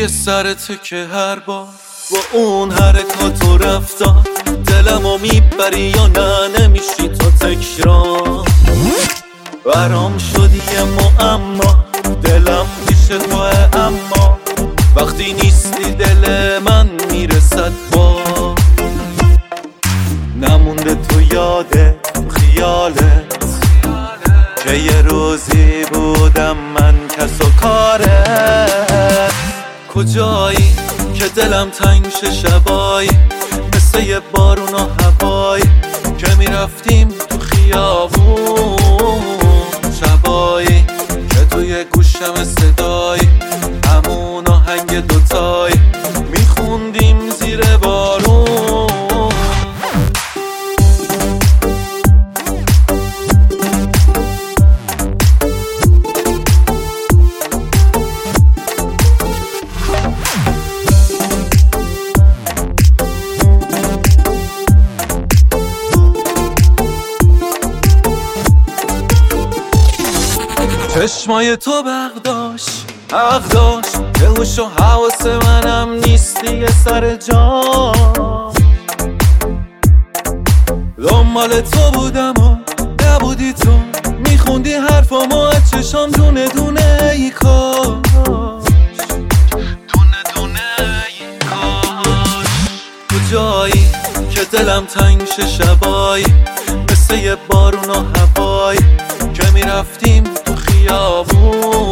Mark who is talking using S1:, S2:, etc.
S1: سرته که هر بار با اون حرکات و رفتار دلمو میبری یا نه نمیشی تو تکرار. برام شدی یه معما، دلم پیش توه اما وقتی نیستی دل من میرسد با نمونده تو یاده خیالت که یه روزی بودم من کس و کارت. کجایی که دلم تنگ شه شبایی مثل یه بارون و هوایی که میرفتیم تو خیابون، شبایی که توی گوشم صدایی همون آهنگ دوتایی میخوندیم زیر بارون. چشمای تو بغداشت حق داشت که هوش و حواس منم نیستی یه سر جا. دنبال تو بودم و نبودی تو، میخوندی حرفامو از چشام دونه دونه ای کاش، دونه دونه ای کاش. کجایی که دلم تنگ شه شبایی مثل یه بارون و هوایی که میرفتیم تو خیابون،